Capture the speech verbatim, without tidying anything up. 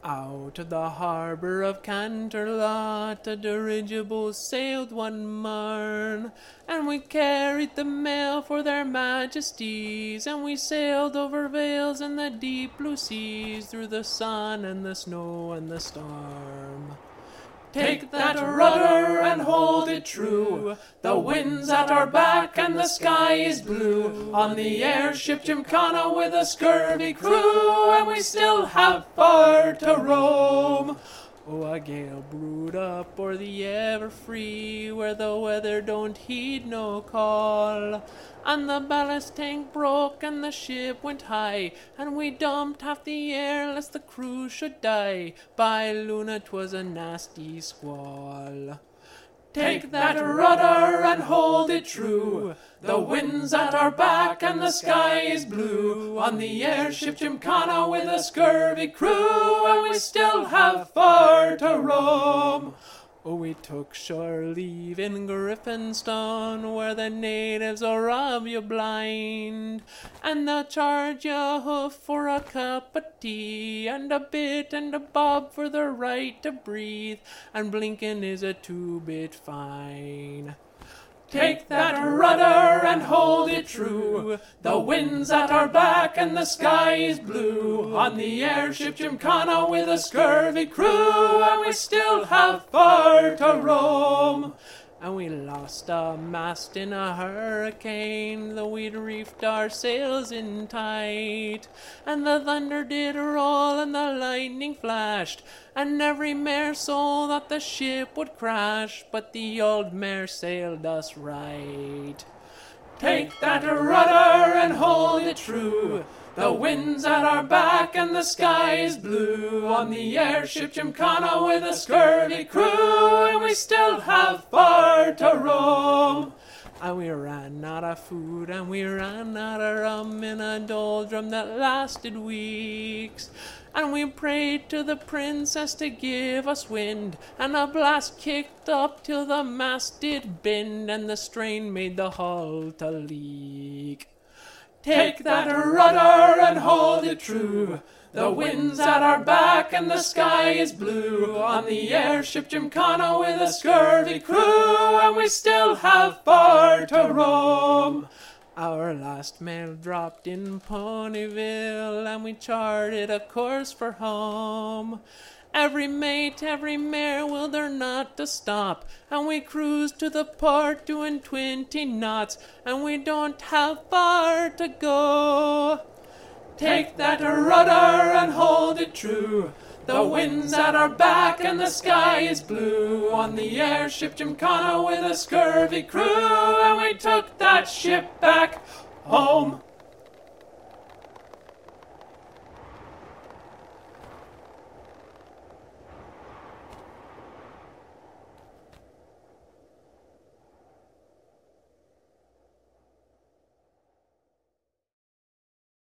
Out of the harbour of Canterlot, a dirigible sailed one morn, and we carried the mail for their majesties, and we sailed over vales and the deep blue seas, through the sun and the snow and the storm. Take that rudder and hold it true, the wind's at our back and the sky is blue, on the airship Gymkhana with a scurvy crew, and we still have far to roam. Oh, a gale brewed up o'er the Ever-free, where the weather don't heed no call, and the ballast tank broke and the ship went high, and we dumped half the air lest the crew should die. By Luna, 'twas a nasty squall. Take that rudder and hold it true, the wind's at our back and the sky is blue, on the airship Gymkhana with a scurvy crew, and we still have far to roam. Oh, we took shore leave in Griffinstone, where the natives will rob you blind, and they'll charge you a hoof for a cup of tea, and a bit and a bob for the right to breathe, and blinking is a two-bit fine. Take that rudder and hold it true, the wind's at our back and the sky is blue, on the airship Gymkhana with a scurvy crew, and we still have far to roam. And we lost a mast in a hurricane, though we'd reefed our sails in tight, and the thunder did roll and the lightning flashed, and every mare soul thought the ship would crash, but the old mare sailed us right. Take that rudder and hold it true, the wind's at our back and the sky is blue, on the airship Gymkhana with a scurvy crew, and we still have far to roam. And we ran out of food and we ran out of rum in a doldrum that lasted weeks, and we prayed to the princess to give us wind, and a blast kicked up till the mast did bend, and the strain made the hull to leak. Take that rudder and hold it true, the wind's at our back and the sky is blue, on the airship Gymkhana with a scurvy crew, and we still have far to roam. Our last mail dropped in Ponyville, and we charted a course for home. Every mate, every mare will there not to stop, and we cruise to the port doing twenty knots, and we don't have far to go. Take that rudder and hold it true, the wind's at our back and the sky is blue, on the airship Gymkhana with a scurvy crew, and we took that ship back home.